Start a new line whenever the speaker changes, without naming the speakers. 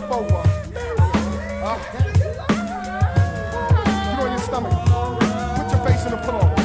flip over. Get on your stomach. Put your face in the pillow.